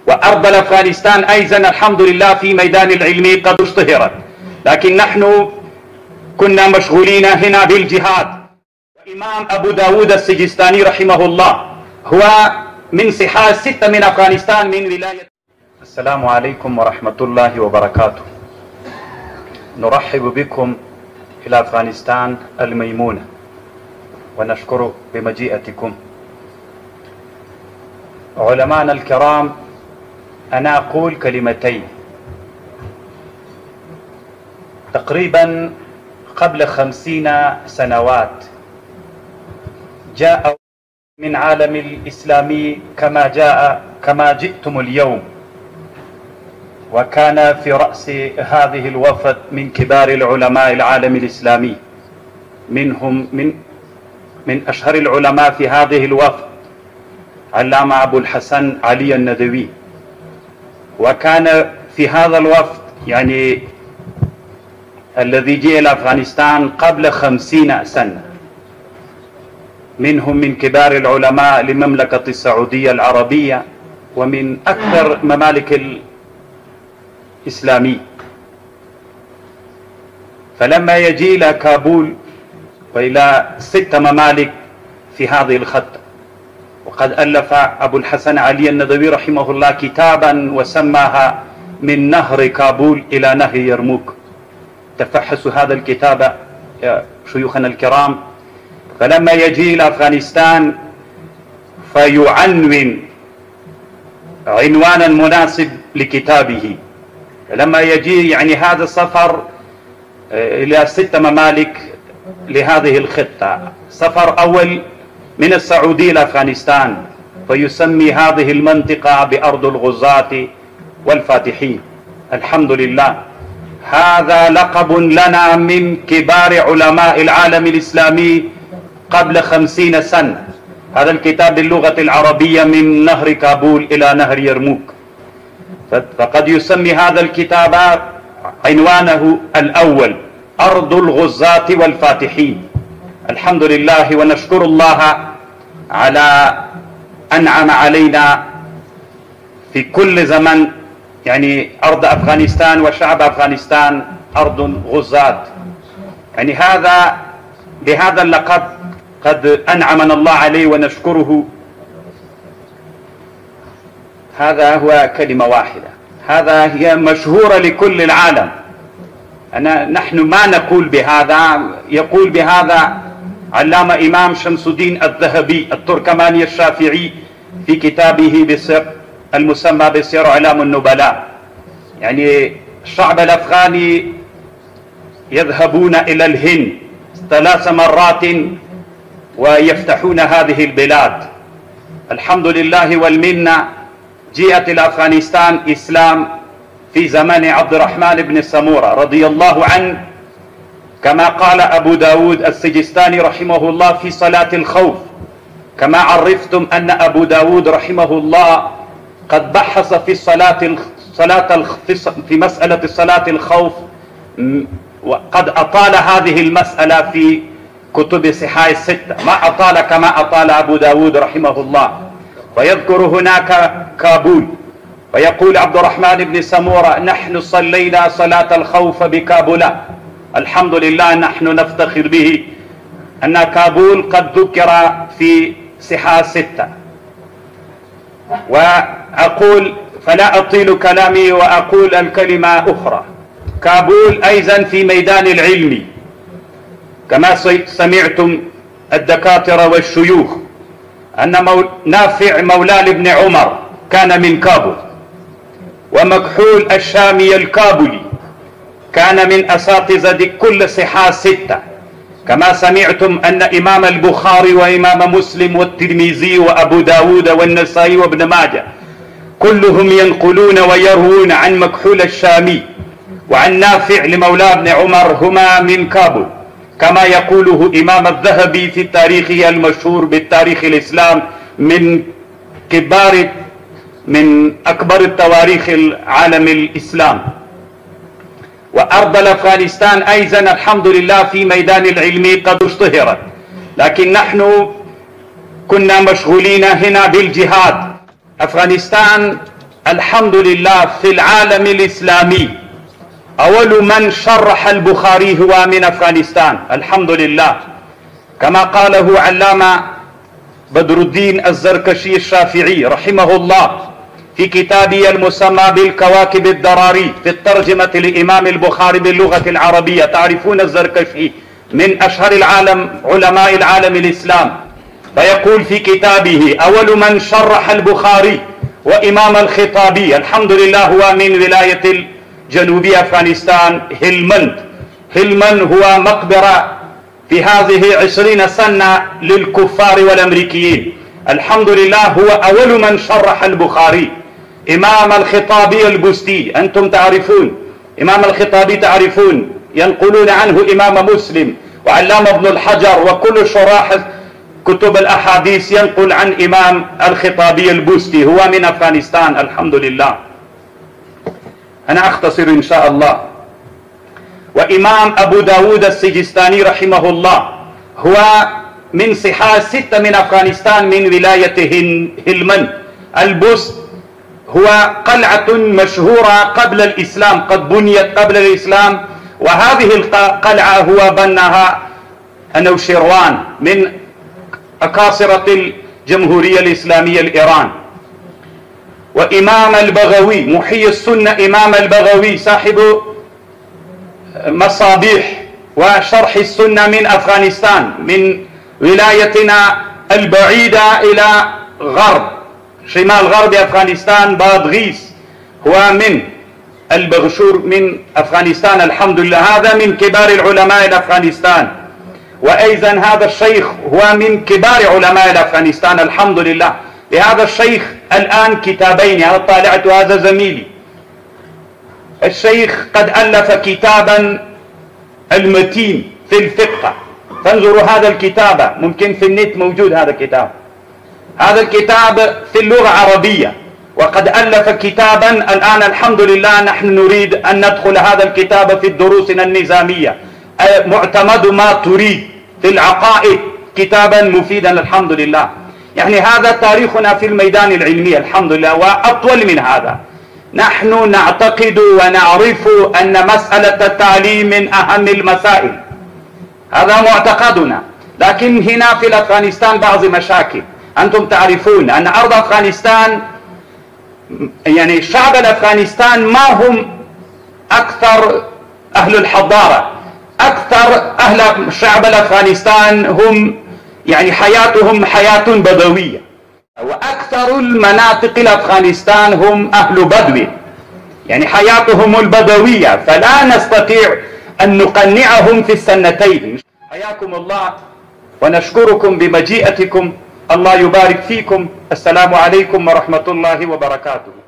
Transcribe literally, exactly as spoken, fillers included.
وأرض أفغانستان أيضا الحمد لله في ميدان العلم قد اشتهرت، لكن نحن كنا مشغولين هنا بالجهاد. وإمام أبو داود السجستاني رحمه الله هو من صحاح ستة من أفغانستان من ولاية. السلام عليكم ورحمة الله وبركاته. نرحب بكم إلى أفغانستان الميمونة ونشكر بمجيئتكم. علماءنا الكرام، أنا أقول كلمتين. تقريبا قبل خمسين سنوات جاء من عالم الإسلامي كما جاء كما جئتم اليوم، وكان في رأس هذه الوفد من كبار العلماء العالم الإسلامي، منهم من من أشهر العلماء في هذه الوفد علامة أبو الحسن علي الندوي. وكان في هذا الوفد يعني الذي جاء إلى أفغانستان قبل خمسين سنة، منهم من كبار العلماء لمملكة السعودية العربية ومن أكثر ممالك الإسلامية. فلما يجي إلى كابول وإلى ست ممالك في هذه الخطة، وقد ألف أبو الحسن علي الندوي رحمه الله كتابا وسماها من نهر كابول إلى نهر يرموك. تفحصوا هذا الكتاب يا شيوخنا الكرام. فلما يجي إلى أفغانستان فيعنون عنوانا مناسب لكتابه. لما يجي يعني هذا السفر إلى ست ممالك لهذه الخطة، سفر أول من السعودية إلى أفغانستان، فيسمي هذه المنطقة بأرض الغزاة والفاتحين. الحمد لله، هذا لقب لنا من كبار علماء العالم الإسلامي قبل خمسين سنة. هذا الكتاب باللغة العربية من نهر كابول إلى نهر يرموك. فقد يسمي هذا الكتاب عنوانه الأول أرض الغزاة والفاتحين. الحمد لله، ونشكر الله على أنعم علينا في كل زمن، يعني أرض أفغانستان وشعب أفغانستان أرض غزاة. يعني هذا بهذا اللقب قد أنعمنا الله عليه ونشكره. هذا هو كلمة واحدة، هذا هي مشهورة لكل العالم. أنا نحن ما نقول بهذا، يقول بهذا علامة إمام شمس الدين الذهبي التركماني الشافعي في كتابه بسر المسمى بسير أعلام النبلاء. يعني الشعب الأفغاني يذهبون إلى الهند ثلاث مرات ويفتحون هذه البلاد. الحمد لله والمنة، جاءت إلى أفغانستان إسلام في زمان عبد الرحمن بن سمورة رضي الله عنه، كما قال أبو داود السجستاني رحمه الله في صلاة الخوف. كما عرفتم أن أبو داود رحمه الله قد بحث في الصلاة صلاة في مسألة صلاة الخوف، وقد أطال هذه المسألة في كتب صحاح الستة، ما أطال كما أطال أبو داود رحمه الله. ويذكر هناك كابول، ويقول عبد الرحمن بن سمورة نحن صلينا صلاة الخوف بكابول. الحمد لله، نحن نفتخر به أن كابول قد ذكر في صحاح ستة. وأقول فلا أطيل كلامي وأقول الكلمة أخرى. كابول أيضا في ميدان العلم، كما سمعتم الدكاترة والشيوخ أن مول نافع مولى ابن عمر كان من كابول، ومكحول الشامي الكابولي كان من أساتذة كل صحاح ستة. كما سمعتم أن إمام البخاري وإمام مسلم والترمذي وأبو داود والنسائي وابن ماجه كلهم ينقلون ويروون عن مكحول الشامي وعن نافع لمولى ابن عمر هما من كابول، كما يقوله إمام الذهبي في تاريخه المشهور بالتاريخ الإسلام من كبار من أكبر التواريخ العالم الإسلام. وأرض أفغانستان أيضا الحمد لله في ميدان العلم قد اشتهرت، لكن نحن كنا مشغولين هنا بالجهاد. أفغانستان الحمد لله في العالم الإسلامي أول من شرح البخاري هو من أفغانستان، الحمد لله، كما قاله علامة بدر الدين الزركشي الشافعي رحمه الله في كتابه المسمى بالكواكب الدراري في الترجمة لإمام البخاري باللغة العربية. تعرفون الزركشي من أشهر العالم علماء العالم الإسلام، فيقول في كتابه: أول من شرح البخاري وإمام الخطابي الحمد لله هو من ولاية جنوب أفغانستان هلمند. هلمند هو مقبرة في هذه عشرين سنة للكفار والأمريكيين. الحمد لله هو أول من شرح البخاري. إمام الخطابي البستي أنتم تعرفون، إمام الخطابي تعرفون، ينقلون عنه إمام مسلم وعلامة ابن الحجر وكل شراح كتب الأحاديث ينقل عن إمام الخطابي البستي، هو من أفغانستان الحمد لله. أنا أختصر إن شاء الله. وإمام أبو داود السجستاني رحمه الله هو من صحاح ستة من أفغانستان من ولاية هلمند. البست هو قلعة مشهورة قبل الإسلام، قد بنيت قبل الإسلام، وهذه القلعة هو بناها أنوشيروان من أكاسرة الجمهورية الإسلامية الإيران. وإمام البغوي محيي السنة، إمام البغوي صاحب مصابيح وشرح السنة من أفغانستان، من ولايتنا البعيدة إلى غرب شمال غرب أفغانستان بادغيس، هو من البغشور من أفغانستان الحمد لله. هذا من كبار العلماء الأفغانستان. وأيضا هذا الشيخ هو من كبار علماء الأفغانستان الحمد لله. لهذا الشيخ الآن كتابين، أنا طالعت هذا زميلي. الشيخ قد ألف كتابا المتين في الفقه، فانظروا هذا الكتاب، ممكن في النت موجود هذا الكتاب. هذا الكتاب في اللغة العربية، وقد ألف كتابا الآن الحمد لله نحن نريد أن ندخل هذا الكتاب في دروسنا النظامية، معتمد ما تريد في العقائد، كتابا مفيدا الحمد لله. يعني هذا تاريخنا في الميدان العلمي الحمد لله. وأطول من هذا، نحن نعتقد ونعرف أن مسألة التعليم من أهم المسائل، هذا معتقدنا. لكن هنا في أفغانستان بعض مشاكل. أنتم تعرفون أن أرض أفغانستان، يعني شعب الأفغانستان ما هم أكثر أهل الحضارة، أكثر أهل شعب الأفغانستان هم يعني حياتهم حياة بدوية، وأكثر المناطق الأفغانستان هم أهل بدو، يعني حياتهم البدوية، فلا نستطيع أن نقنعهم في السنتين. حياكم الله ونشكركم بمجيئتكم، الله يبارك فيكم. السلام عليكم ورحمة الله وبركاته.